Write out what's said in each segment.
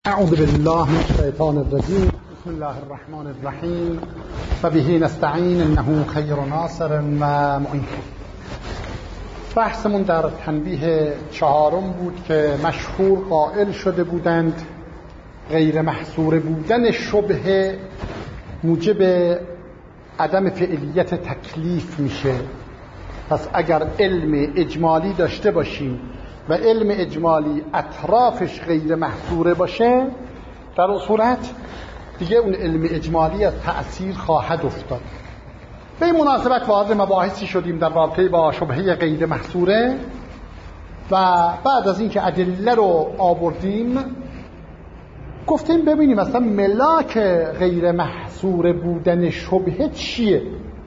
اعوذ بالله من الشیطان الرجیم بسم الله الرحمن الرحیم و به نستعین انه خیر ناصر و معین. بحثمون در تنبیه چهارم بود که مشهور قائل شده بودند غیر محصور بودن شبهه موجب عدم فعلیت تکلیف میشه. پس اگر علم اجمالی داشته باشیم و علم اجمالی اطرافش غیر محصوره باشه، در اون صورت دیگه اون علم اجمالی از تأثیر خواهد افتاد. به این مناسبت وارد مباحثی شدیم در رابطه با شبهه غیر محصوره و بعد از اینکه ادله رو آوردیم گفتیم ببینیم مثلا ملاک غیر محصوره بودن شبهه چیه.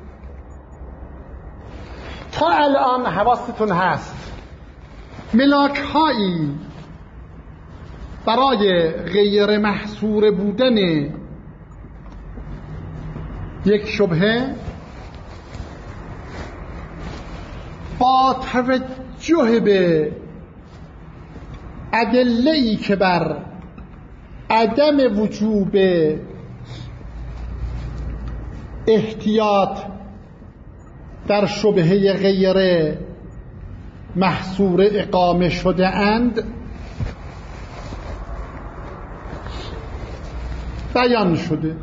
تا الان حواستون هست ملاک هایی برای غیر محصور بودن یک شبهه با توجه به ادله‌ای که بر عدم وجوب احتیاط در شبهه غیر محصور اقامه شده اند بیان شده.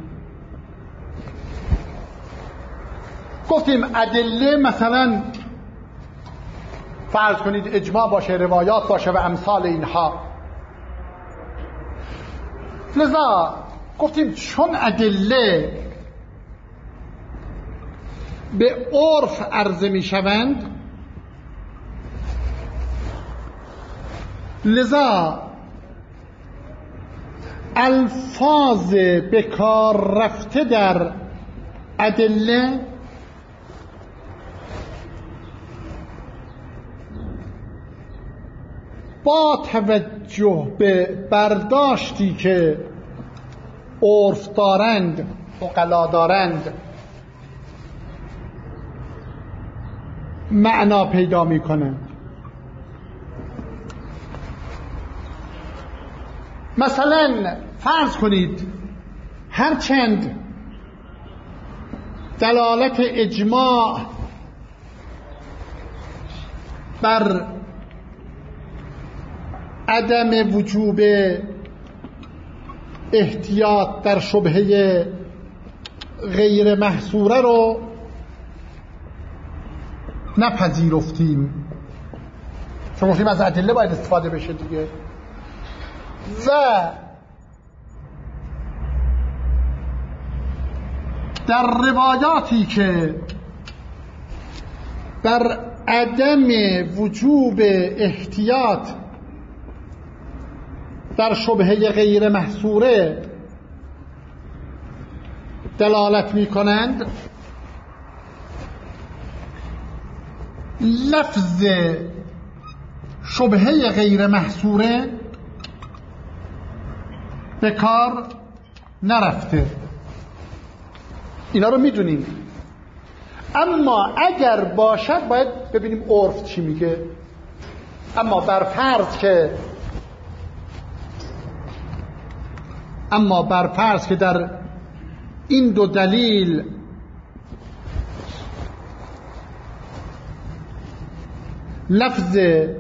گفتیم ادله مثلا فرض کنید اجماع باشه، روایات باشه و امثال اینها. لذا گفتیم چون ادله به عرف عرضه می شوند، لذا الفاظ به کار رفته در ادله با توجه به برداشتی که عرف دارند، عقلا دارند، معنا پیدا می کنند. مثلا فرض کنید هرچند دلالت اجماع بر عدم وجوب احتیاط در شبهه غیر محصوره رو نپذیرفتیم، چون گفتیم از ادله باید استفاده بشه دیگه، و در روایاتی که بر عدم وجوب احتیاط در شبهه غیر محصوره دلالت می کنند، لفظ شبهه غیر محصوره به کار نرفته. اینا رو میدونیم، اما اگر باشد باید ببینیم عرف چی میگه. اما بر فرض که در این دو دلیل لفظ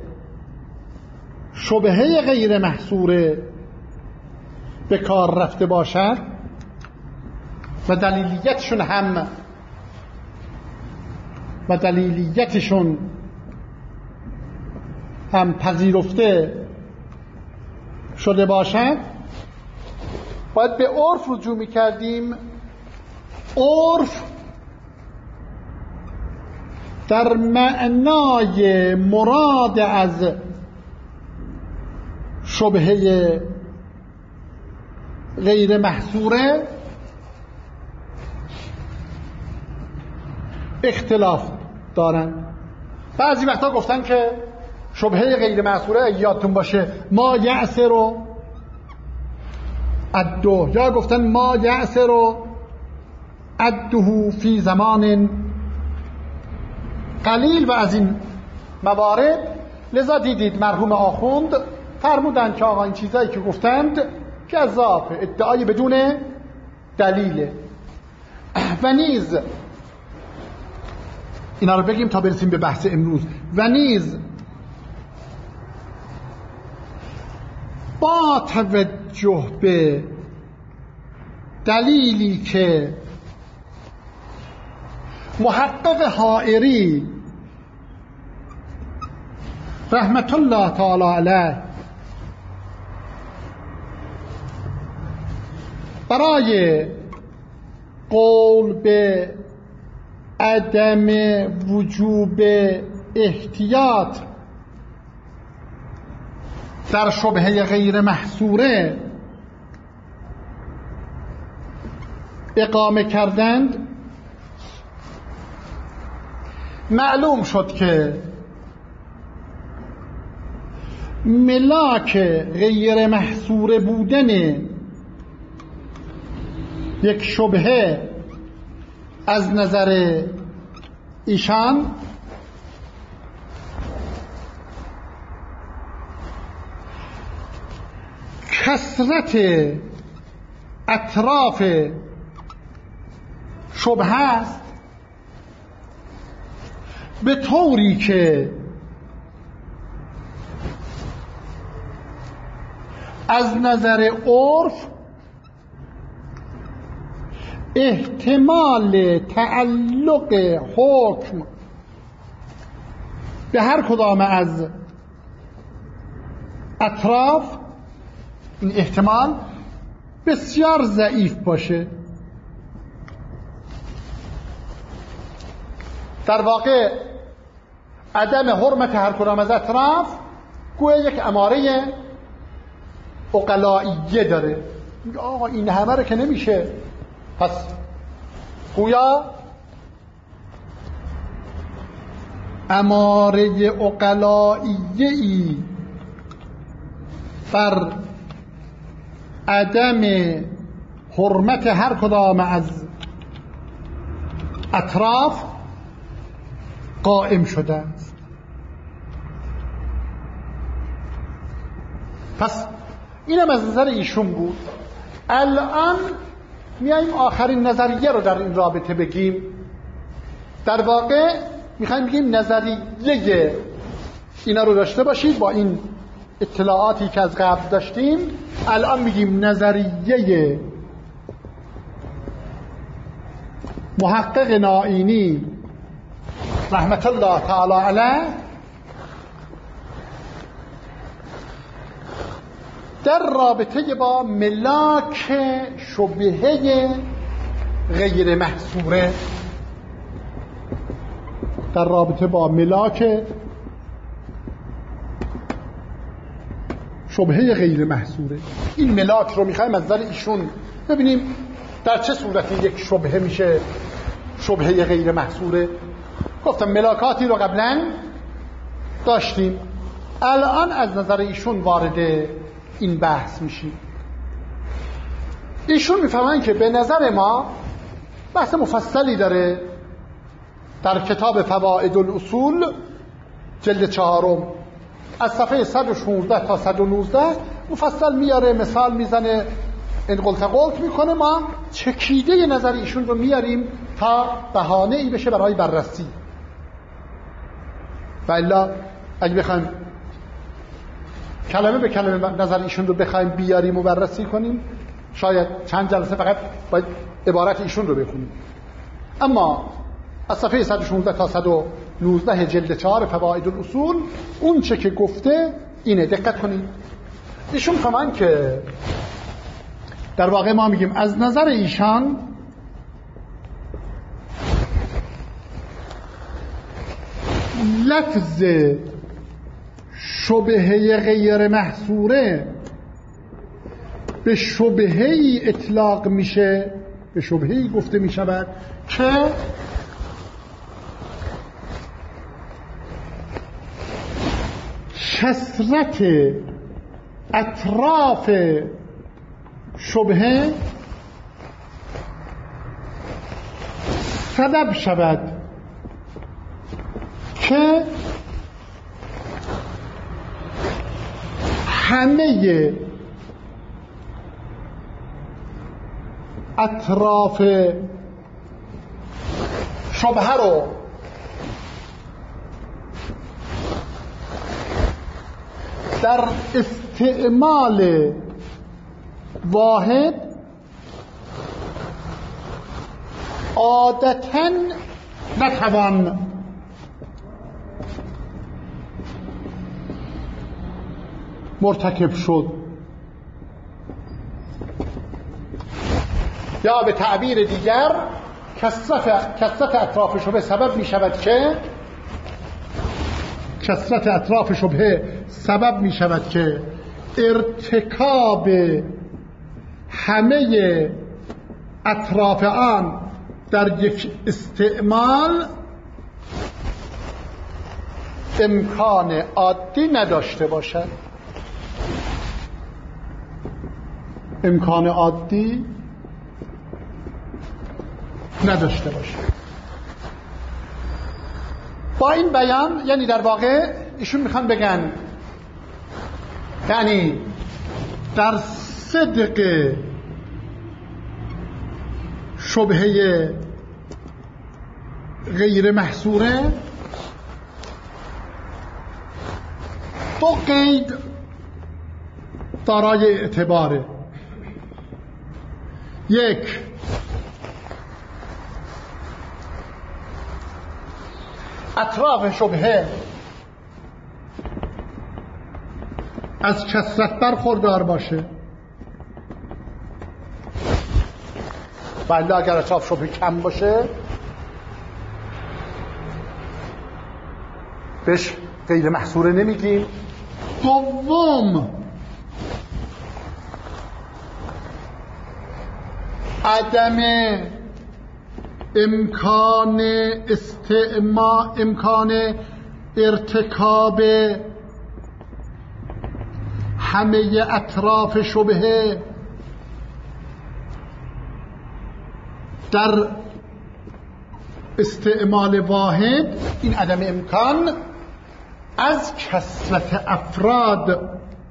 شبهه غیر محصوره به کار رفته باشد و دلیلیتشون هم پذیرفته شده باشد، باید به عرف رجوع می‌کردیم. عرف در معنای مراد از شبهه غیر محصوره اختلاف دارن. بعضی وقتا گفتن که شبهه غیر محصوره یادتون باشه ما یعسر عده، یا گفتن ما یعسر عده فی زمان قلیل و از این موارد. لذا دیدید مرحوم آخوند فرمودن که آقا این چیزایی که گفتند گزافه، ادعای بدون دلیله. و نیز اینا رو بگیم تا برسیم به بحث امروز. و نیز با توجه به دلیلی که محقق حائری رحمت الله تعالی علیه برای قول به عدم وجوب احتیاط در شبهه غیر محصوره اقامه کردند، معلوم شد که ملاک غیر محصوره بودن یک شبهه از نظر ایشان کثرت اطراف شبهه است، به طوری که از نظر عرف احتمال تعلق حکم به هر کدام از اطراف این احتمال بسیار ضعیف باشه. در واقع عدم حرمت هر کدام از اطراف گویا یک اماره عقلائیه داره. آقا این همه رو که نمیشه، پس گویا اماره عقلائیه‌ای بر عدم حرمت هر کدام از اطراف قائم شده است. پس اینم از نظر ایشون بود. الان میایم آخرین نظریه رو در این رابطه بگیم. در واقع میخوایم بگیم نظریه اینا رو داشته باشید با این اطلاعاتی که از قبل داشتیم. الان میگیم نظریه محقق نائینی رحمت الله تعالی علیه در رابطه با ملاک شبهه غیر محصوره، در رابطه با ملاک شبهه غیر محصوره. این ملاک رو میخوایم از نظر ایشون ببینیم در چه صورتی یک شبهه میشه شبهه غیر محصوره. گفتم ملاکاتی رو قبلا داشتیم، الان از نظر ایشون وارد این بحث میشیم. ایشون میفهمن که به نظر ما بحث مفصلی داره در کتاب فوائد الاصول جلد 4 از صفحه 116 تا 119 مفصل میاره، مثال میزنه، این قلت میکنه. ما چکیده نظر ایشون رو میاریم تا بهانه ای بشه برای بررسی. و الا اگه بخوایم کلمه به کلمه نظر ایشون رو بخوایم بیاریم و بررسی کنیم شاید چند جلسه فقط باید عبارت ایشون رو بخونیم. اما از صفحه 116 تا 119 جلد 4 فوائد الاصول اون چه که گفته اینه، دقت کنید. ایشون فهمن که در واقع ما میگیم از نظر ایشان لفظ شبهه غیر محصوره به شبهه‌ای اطلاق میشه، به شبهه‌ای گفته میشود که کثرت اطراف شبهه سبب شود که همه اطراف شبهه رو در استعمال واحد عادتاً نتوان مرتکب شد، یا به تعبیر دیگر کثرت اطراف شبهه سبب می شود که ارتکاب همه اطراف آن در یک استعمال امکان عادی نداشته باشد. با این بیان یعنی در واقع ایشون میخوان بگن یعنی در صدق شبهه غیر محصوره دو قید دارای اعتباره. یک، اطراف شبهه از کثرت برخوردار باشه، ولی اگر اطراف شبهه کم باشه بهش غیر محصوره نمیگیم. دوم، عدم امکان ارتکاب همه اطراف شبهه در استعمال واحد، این عدم امکان از کثرت افراد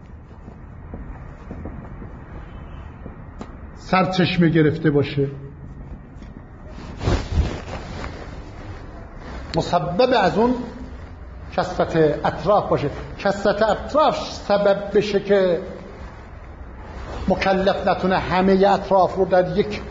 سرچشمه گرفته باشه، مسبب از اون کثرت اطراف باشه. کثرت اطراف سبب بشه که مکلف نتونه همه اطراف رو در یک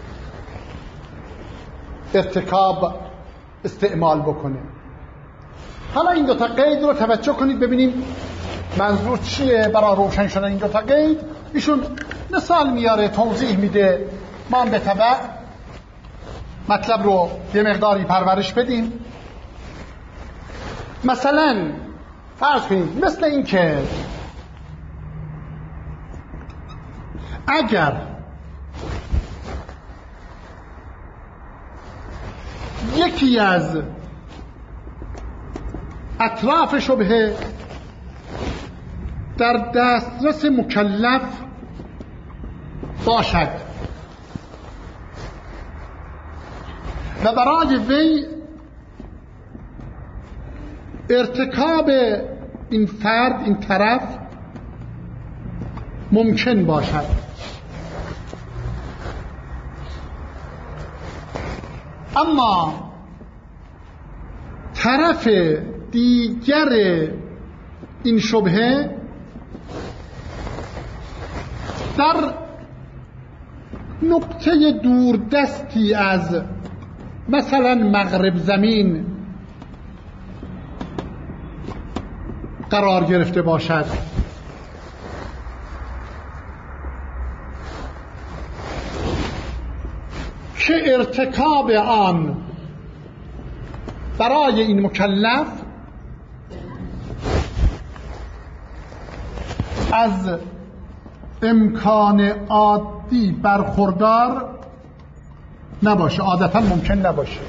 ارتکاب استعمال بکنه. حالا این دوتا قید رو توجه کنید ببینیم منظور چیه. برای روشن شدن این دوتا قید ایشون مثال میاره، توضیح میده، ما هم به تبع مطلب رو یه مقداری پرورش بدیم. مثلا فرض کنید مثل این که اگر یکی از اطراف شبهه در دسترس مکلف باشد و برای وی ارتکاب این فرد، این طرف ممکن باشد، اما طرف دیگر این شبهه در نقطه دوردستی از مثلا مغرب زمین قرار گرفته باشد که ارتکاب آن برای این مکلف از امکان عادی برخوردار نباشه، عادتا ممکن نباشه،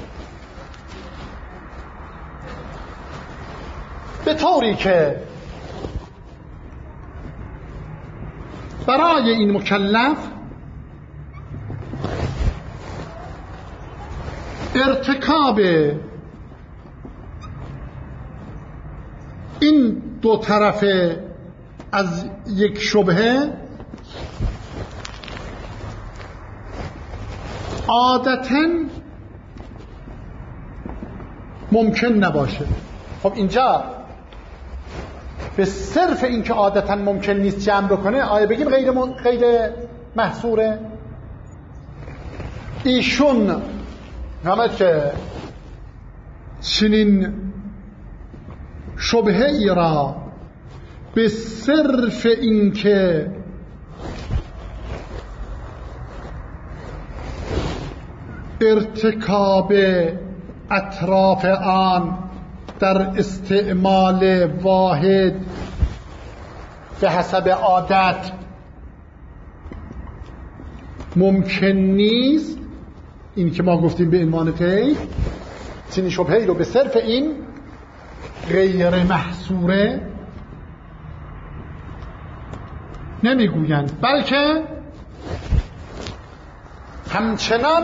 به طوری که برای این مکلف ارتکاب این دو طرف از یک شبهه عادتاً ممکن نباشه. خب اینجا به صرف این که عادتاً ممکن نیست جمع بکنه آیا بگیم غیر محصوره؟ ایشون همه که چنین شبهه ای را به صرف این که ارتکاب اطراف آن در استعمال واحد به حسب عادت ممکن نیست، این که ما گفتیم به عنوان طیف، چنین شبهه‌ای رو به صرف این غیر محصوره نمیگویند، بلکه همچنان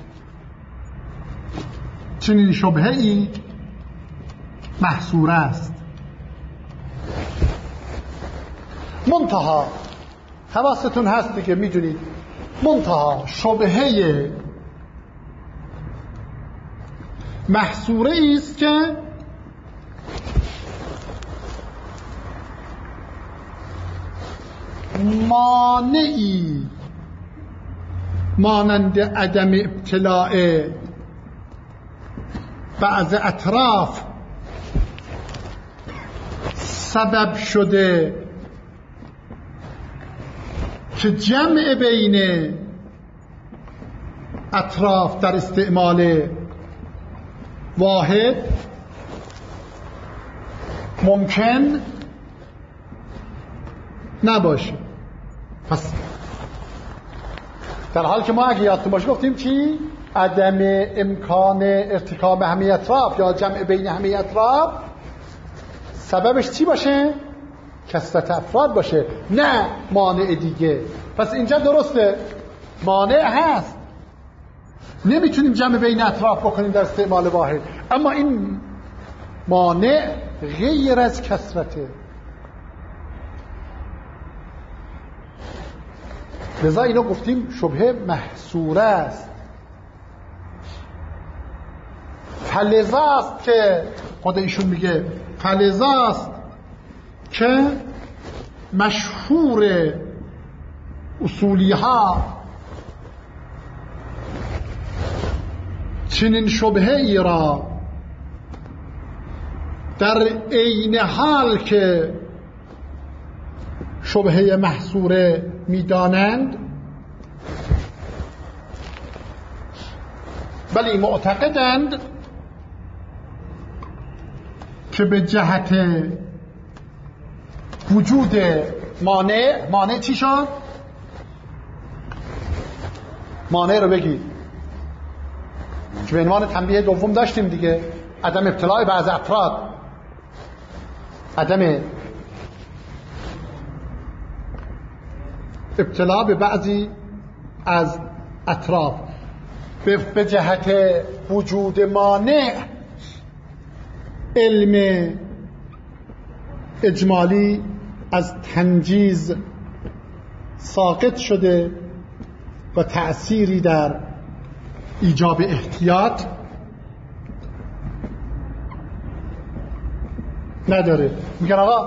چنین شبهه‌ای محصوره است. منتها حواستون هست دیگه، میدونید منتها شبهه محصوره است که مانعی مانند عدم ابتلاع بعض اطراف سبب شده که جمع بین اطراف در استعمال واحد ممکن نباشه. پس در حالی که ما اگه یادتون باشه گفتیم چی؟ عدم امکان ارتکاب همه اطراف یا جمع بین همه اطراف سببش چی باشه؟ کثرت افراد باشه، نه مانع دیگه. پس اینجا درسته مانع هست، نمیتونیم جمع بین اطراف بکنیم در استعمال واحد، اما این مانع غیر از کثرته. لذا اینو گفتیم شبهه محصوره است. فلذاست که خود ایشون میگه فلذاست که مشهور اصولی ها چنین شبهه ای را در عین حال که شبهه محصوره میدانند، ولی معتقدند که به جهت وجود مانع چی شد؟ مانع رو بگید که به عنوان تنبیه دوم داشتیم دیگه، عدم ابتلاع بعض افراد، عدم ابتلاع به بعضی از اطراف. به جهت وجود مانع علم اجمالی از تنجیز ساقط شده و تأثیری در ایجاب احتیاط نداره. میگن آقا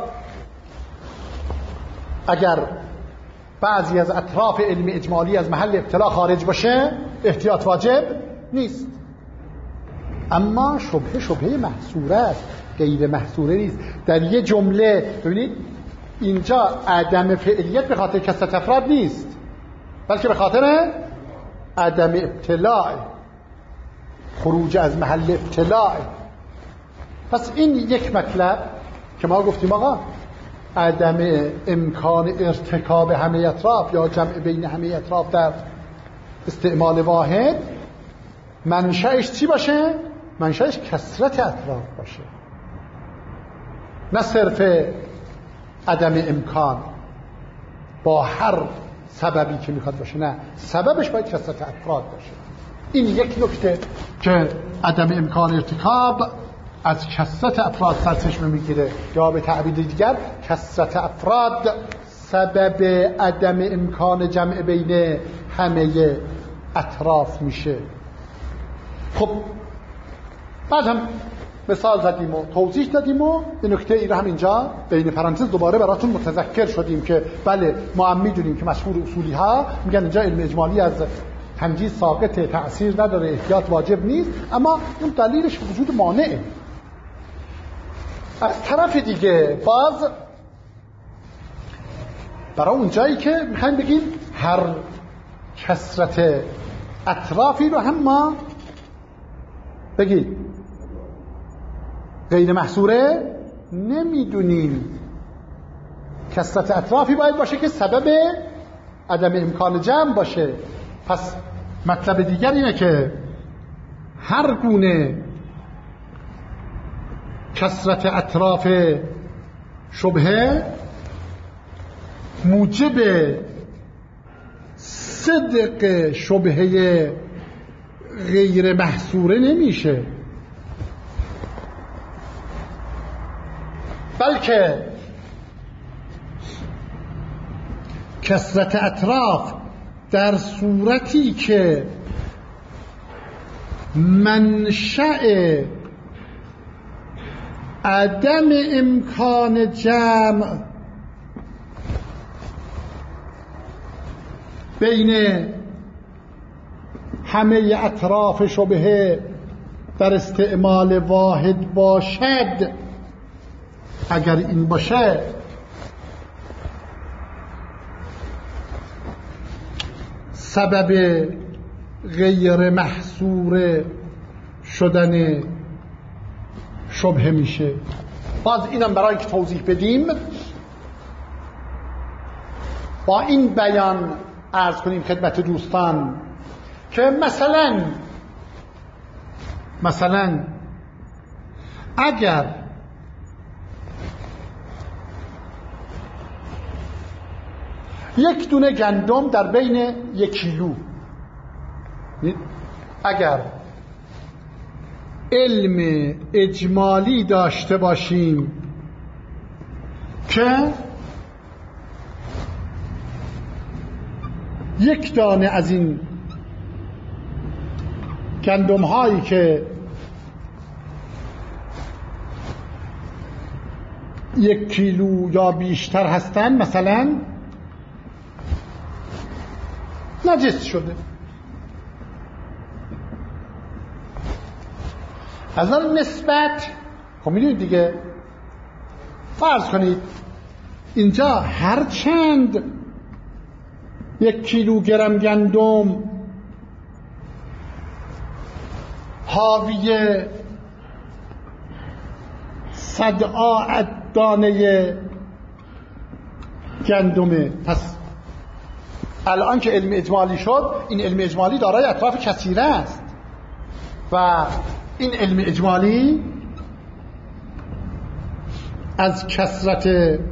اگر بعضی از اطراف علم اجمالی از محل ابتلا خارج باشه احتیاط واجب نیست، اما شبهه محصوره است، غیر محصوره نیست. در یه جمله ببینید اینجا عدم فعلیت به خاطر کثرت افراد نیست، بلکه به خاطر عدم ابتلاع، خروج از محل ابتلاع. پس این یک مطلب که ما گفتیم آقا عدم امکان ارتکاب همه اطراف یا جمع بین همه اطراف در استعمال واحد منشأش چی باشه؟ منشأش کثرت اطراف باشه، نه صرف عدم امکان با هر سببی که میخواد باشه، نه سببش باید کثرت افراد باشه. این یک نکته که عدم امکان ارتکاب از کثرت افراد سرچشمه میگیره، یا به تعبیر دیگر کثرت افراد سبب عدم امکان جمع بین همه اطراف میشه. خب بعد هم مثال زدیم و توضیح دادیم و این نکته ای رو هم اینجا بین پرانتز دوباره براتون متذکر شدیم که بله ما هم میدونیم که مشهور اصولی ها میگن اینجا علم اجمالی از تنجیز ساقط، تأثیر نداره، احتیاط واجب نیست، اما اون دلیلش وجود مانعه. از طرف دیگه باز برای اون جایی که میخوایم بگیم هر کثرت اطرافی رو هم ما بگید غیر محصوره نمیدونیم. کثرت اطرافی باید باشه که سبب عدم امکان جمع باشه. پس مطلب دیگر اینه که هر گونه کثرت اطراف شبهه موجب صدق شبهه غیر محصوره نمیشه، بلکه کثرت اطراف در صورتی که منشأ عدم امکان جمع بین همه اطراف شبهه در استعمال واحد باشد، اگر این باشه سبب غیر محصور شدن شبهه میشه. باز اینم برای اینکه توضیح بدیم با این بیان عرض کنیم خدمت دوستان که مثلا اگر یک دونه گندم در بین 1 کیلو، اگر علم اجمالی داشته باشیم که یک دانه از این گندم هایی که 1 کیلو یا بیشتر هستن مثلا نجس شده، از نظر نسبت خب میدونید دیگه، فرض کنید اینجا هر چند 1 کیلوگرم گندم حاوی 100 دانه گندمه. پس الان که علم اجمالی شد، این علم اجمالی دارای اطراف کثیره است و این علم اجمالی از کثرت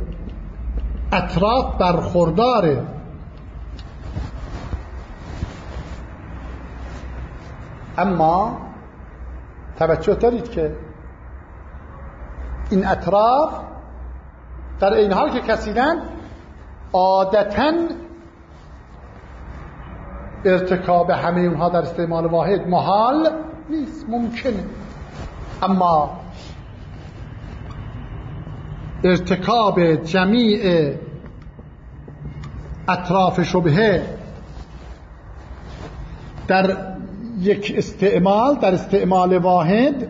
اطراف برخورداره. اما توجه دارید که این اطراف در این حال که کثیرن عادتاً ارتکاب همه اونها در استعمال واحد محال نیست، ممکنه، اما ارتکاب جمیع اطراف شبهه در یک استعمال، در استعمال واحد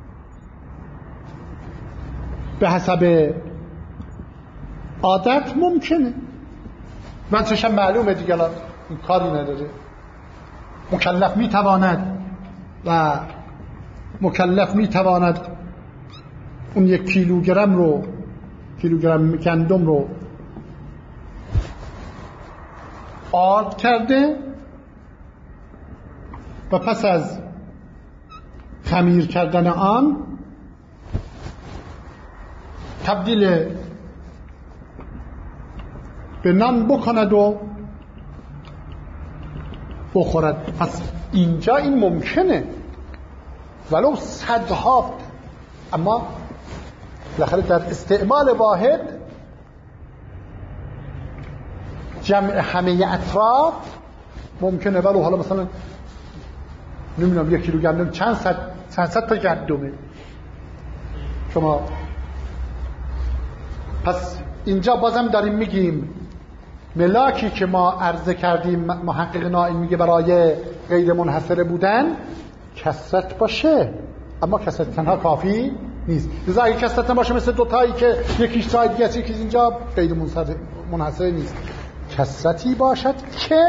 به حسب عادت ممکنه. من چشم معلومه دیگه، این کاری نداره. مکلف میتواند اون 1 کیلوگرم گندم رو آرد کرده و پس از خمیر کردن آن تبدیل به نان بکند و بخورد. پس اینجا این ممکنه ولو صدها، اما بالاخره در استعمال واحد جمع همه اطراف ممکنه، ولی حالا مثلا نمیدونم 1 کیلو گندم چند صد تا گندمه شما. پس اینجا بازم داریم میگیم ملاکی که ما عرضه کردیم محقق نائین میگه برای غیر منحصره بودن کثرت باشه، اما کثرت تنها کافی نیست. لذا اگه کثرت باشه مثل دوتایی که یکیش جای دیگه است یکیش اینجا، غیر منحصره نیست. کثرتی باشد که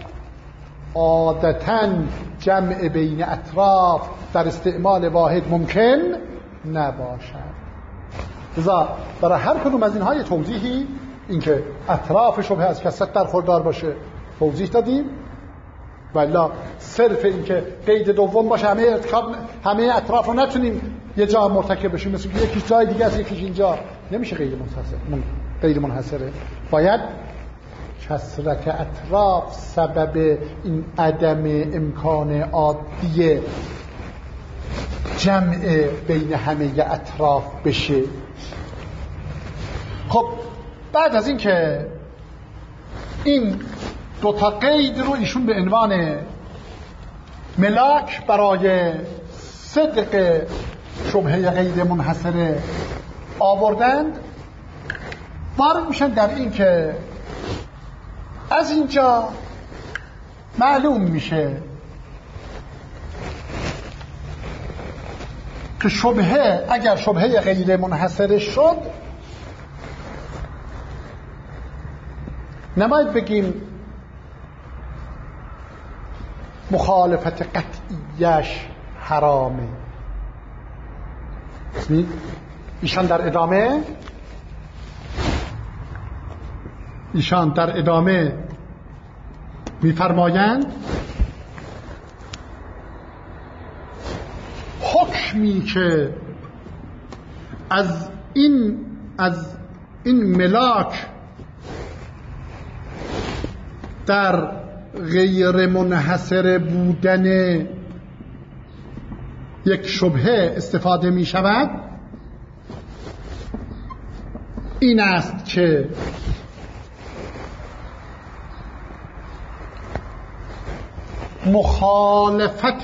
عادتاً جمع بین اطراف در استعمال واحد ممکن نباشد. لذا برای هر کدوم از اینها یه توضیحی، اینکه اطراف شبهه از کثرت برخوردار باشه توضیح دادیم، ولی صرف اینکه قید دوم باشه همه اطراف رو نتونیم یه جا مرتکب بشیم، مثل که یکیش جای دیگه است یکیش اینجا، نمیشه غیر منحصره. باید کثرت اطراف سبب این عدم امکان عادی جمع بین همه اطراف بشه. خب بعد از این که این دوتا قید رو ایشون به عنوان ملاک برای صدق شبهه غیر منحصره آوردند، وارد میشن در این که از اینجا معلوم میشه که شبهه اگر شبهه غیر منحصره شد نباید بگیم مخالفت قطعیش حرامه. ایشان در ادامه میفرمایند حکمی که از این ملاک در غیر منحصر بودن یک شبهه استفاده می شود این است که مخالفت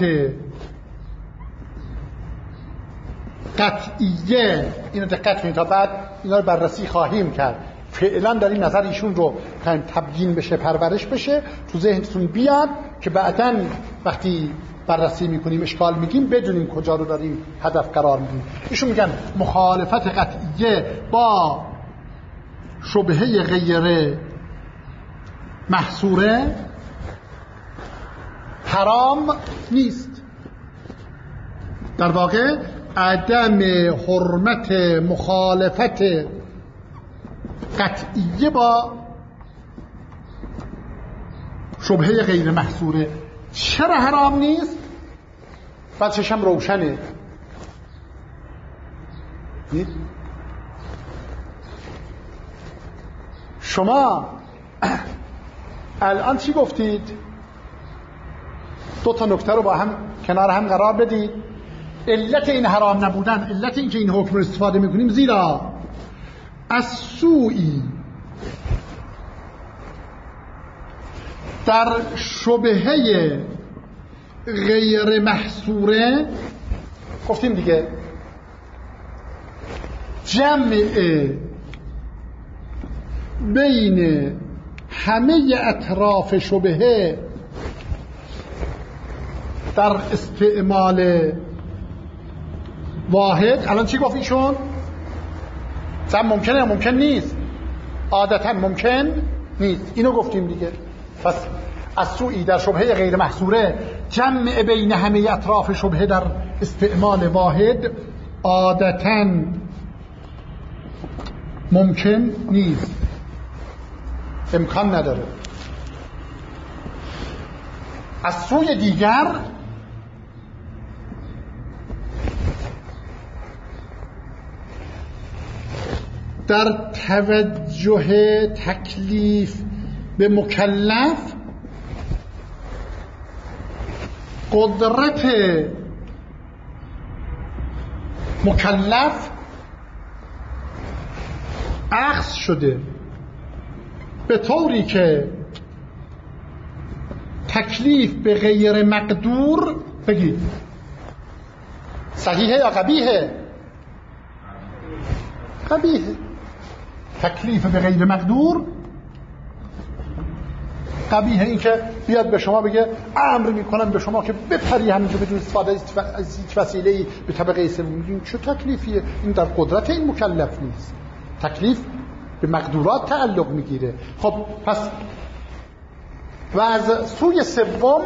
قطعیه، اینو دقت کنید تا بعد اینا رو بررسی خواهیم کرد، فعلا داریم نظر ایشون رو تبیین بشه، پرورش بشه، تو ذهنتون بیاد که بعداً وقتی بررسی میکنیم اشکال میگیم بدونیم کجا رو داریم هدف قرار میدیم. ایشون میگن مخالفت قطعیه با شبهه غیر محصوره حرام نیست. در واقع عدم حرمت مخالفت قطعیه با شبهه غیر محصوره چرا حرام نیست؟ بچه‌ش هم روشنه. شما الان چی گفتید؟ دو تا نکته رو با هم کنار هم قرار بدید. علت این حرام نبودن، علت این که این حکم رو استفاده میکنیم زیرا از سوئی در شبهه غیر محصوره گفتیم دیگه جمع بین همه اطراف شبهه در استعمال واحد. الان چی گفت ایشون؟ مثلا ممکنه ممکن نیست، عادتا ممکن نیست، اینو گفتیم دیگه. پس از سوئی در شبهه غیر محصوره جمع بین همه اطراف شبهه در استعمال واحد عادتا ممکن نیست، امکان نداره. از سوی دیگر در توجه تکلیف به مکلف قدرت مکلف اخذ شده به طوری که تکلیف به غیر مقدور بگید صحیحه یا قبیحه؟ قبیحه. تکلیف به غیر مقدور قبیحه. این که بیاد به شما بگه امر میکنم به شما که بپری همینجا بدون استفاده از هیچ وسیله‌ای به طبقه سوم. این چه تکلیفیه؟ این در قدرت این مکلف نیست. تکلیف به مقدورات تعلق میگیره. خب پس و از سوی سوم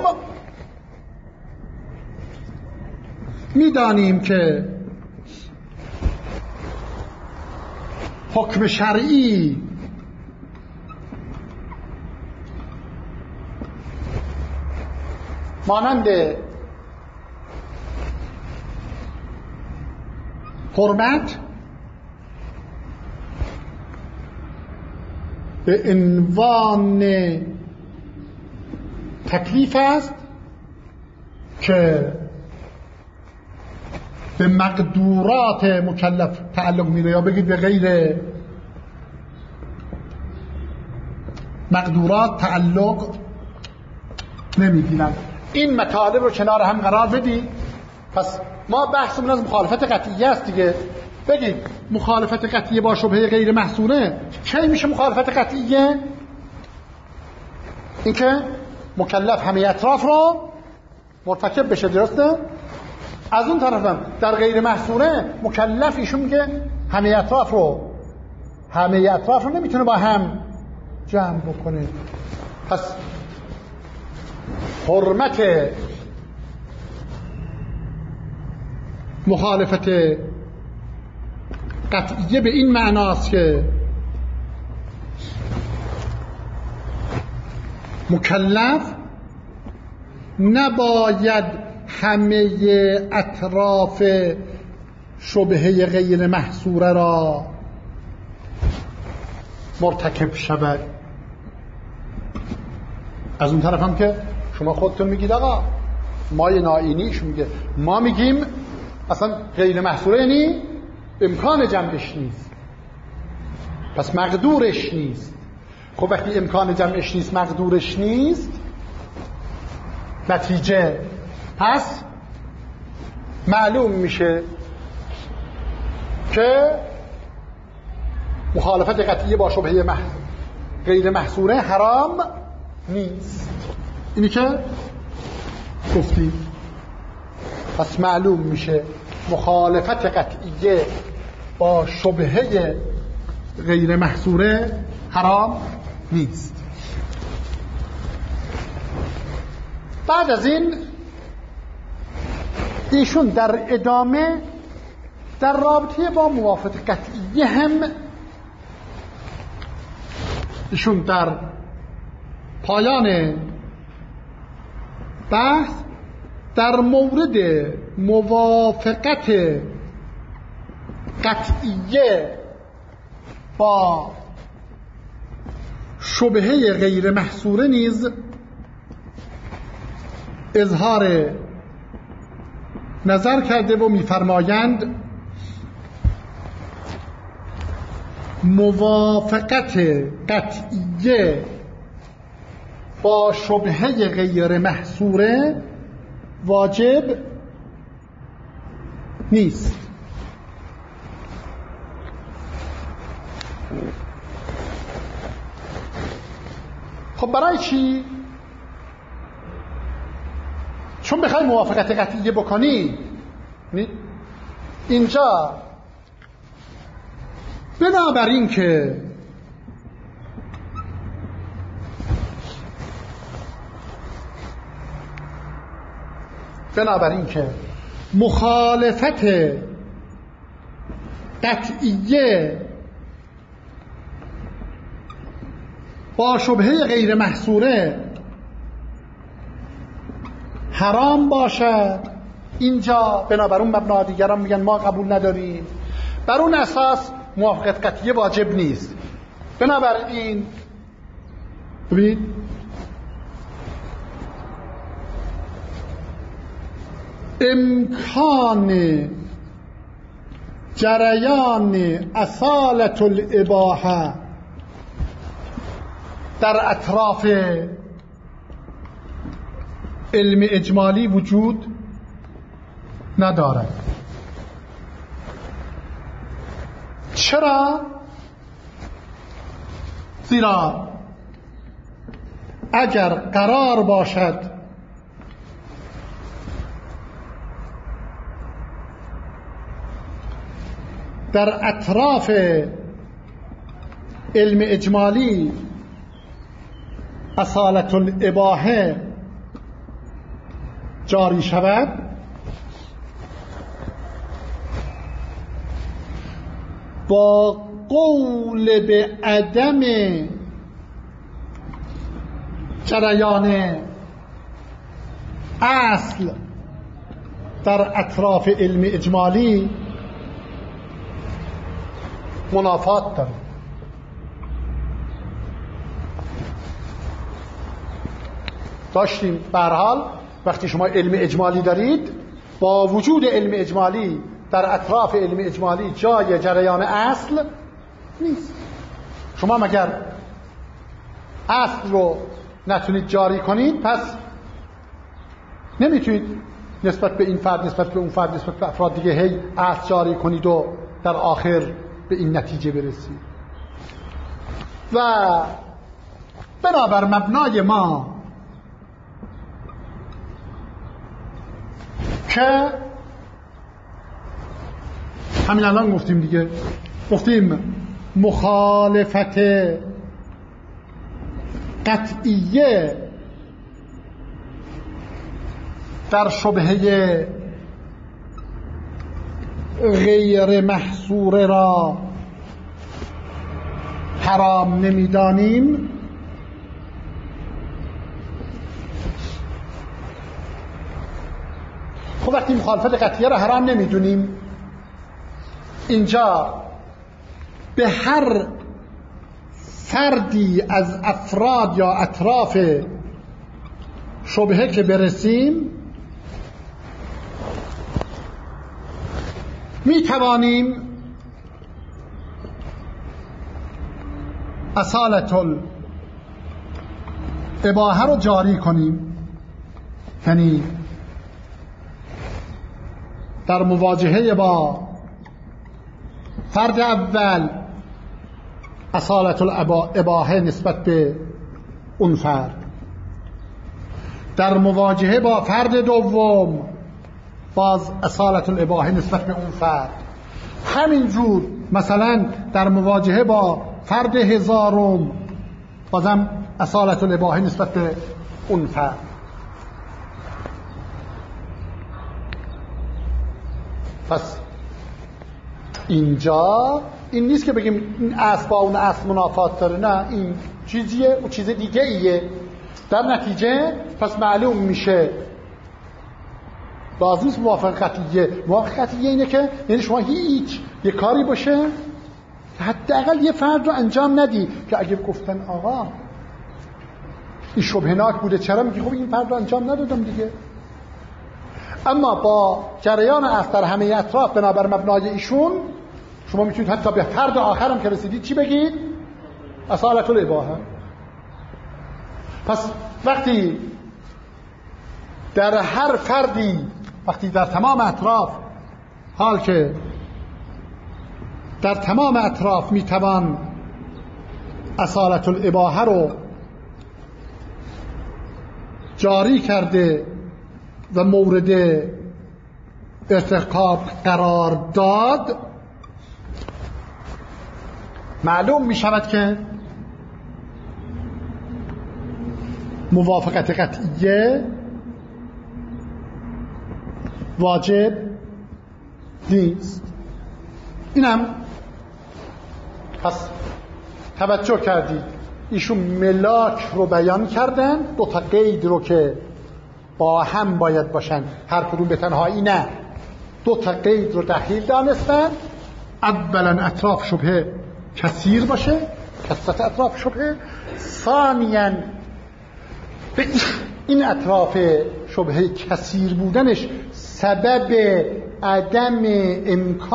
میدانیم که حکم شرعی مانند حرمت به عنوان تکلیف است که به مقدورات مکلف تعلق میره، یا بگید به غیر مقدورات تعلق نمیگیرن. این مطالب رو کنار هم قرار بدید. پس ما بحثمون از مخالفت قطعیه است دیگه. بگید مخالفت قطعیه با شبهه غیر محصوره کی میشه مخالفت قطعیه؟ این که مکلف همه اطراف رو مرتکب بشه، درسته؟ از اون طرفم در غیر محصوره مکلف ایشون میگه همه اطراف رو نمیتونه با هم جمع بکنه. پس حرمت مخالفت قطعیه به این معناست که مکلف نباید همه اطراف شبهه غیر محصوره را مرتکب شود. از اون طرف هم که شما خودتون میگید آقا ما یه ناینیش میگه، ما میگیم اصلا غیر محصوره یعنی امکان جمعش نیست، پس مقدورش نیست. خب وقتی امکان جمعش نیست، مقدورش نیست، نتیجه پس معلوم میشه که مخالفت قطعیه با شبهه غیر محصوره حرام نیست. اینی که گفتیم. پس معلوم میشه مخالفت قطعیه با شبهه غیر محصوره حرام نیست. بعد از این ایشون در ادامه در رابطه با موافقت قطعیه هم ایشون در پایان بحث در مورد موافقت قطعیه با شبهه غیر محصوره نیز اظهار نظر کرده و می‌فرمایند موافقت قطعیه با شبهه غیر محصوره واجب نیست. خب برای چی؟ چون بخوای موافقت قطعیه بکنی اینجا بنابراین که مخالفت قطعیه با شبهه غیر محصوره حرام باشد، اینجا بنابر اون مبنا دیگران میگن ما قبول نداریم، بر اون اساس موافقت قطعیه واجب نیست. بنابراین ببینید امکان جریان اصالت الاباحه در اطراف علم اجمالی وجود ندارد. چرا؟ زیرا اگر قرار باشد در اطراف علم اجمالی اصالت الاباحه جاری شود، با قول به عدم جریان اصل در اطراف علم اجمالی منافات داره. داشتیم به هر حال وقتی شما علم اجمالی دارید، با وجود علم اجمالی در اطراف علم اجمالی جای جریان اصل نیست. شما مگر اصل رو نتونید جاری کنید، پس نمیتونید نسبت به این فرد، نسبت به اون فرد، نسبت به افراد دیگه هی اصل جاری کنید و در آخر به این نتیجه برسید. و بنابر مبنای ما که همین الان گفتیم دیگه، گفتیم مخالفت قطعیه در شبهه غیر محصور را حرام نمیدانیم، خب وقتی مخالفت قطعیه را حرام نمیدونیم، اینجا به هر فردی از افراد یا اطراف شبهه که برسیم می توانیم اصالت الاباحه رو جاری کنیم. یعنی در مواجهه با فرد اول اصالت الاباحه نسبت به اون فرد، در مواجهه با فرد دوم باز اصالت الاباحه نسبت به اون فرد، همینجور مثلا در مواجهه با فرد هزارم بازم اصالت الاباحه نسبت به اون فرد. پس اینجا این نیست که بگیم این اصل با اون اصل منافات داره، نه، این چیزیه و چیز دیگه ایه. در نتیجه پس معلوم میشه لازم نیست موافقت قطعیه. موافقت قطعیه اینه که یعنی شما هیچ یه کاری باشه حداقل یه فرد رو انجام ندی که اگه گفتن آقا این شبهناک بوده چرا میگی خب این فرد رو انجام ندادم دیگه. اما با جریان اصل در همه اطراف بنابر مبنای ایشون شما میتونید حتی به فرد آخرم که رسیدید چی بگید؟ اصالت الاباحه. پس وقتی در هر فردی، وقتی در تمام اطراف، حال که در تمام اطراف میتوان اصالت الاباحه رو جاری کرده و مورد ارتکاب قرار داد، معلوم می شود که موافقت قطعیه واجب نیست. اینم پس توجه کردید ایشون ملاک رو بیان کردن، دو تا قید رو که با هم باید باشن، هر کدوم به تنهایی نه، دو تا قید رو دخیل دانستن. اولا اطراف شبهه کثیر باشه، کثرت اطراف شبهه. ثانیاً به این اطراف شبهه کثیر بودنش سبب عدم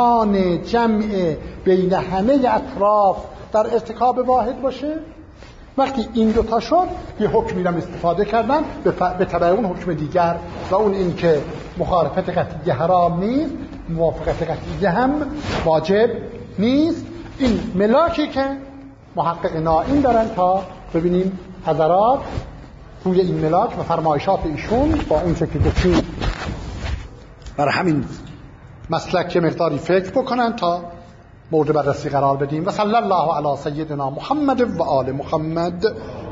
امکان جمع بین همه اطراف در ارتکاب واحد باشه. وقتی این دوتا شد یه حکمی را استفاده کردن به تبع اون حکم دیگر و اون این که مخالفت قطعی حرام نیست، موافقت قطعی هم واجب نیست. این ملاکی که محقق نائین دارن تا ببینیم حضرات روی این ملاک و فرمایشات ایشون با اون چه که گفتیم برای همین مسلک که مقداری فکر بکنن تا مورد بررسی قرار بدیم. و صلی الله علی سیدنا محمد و آل محمد.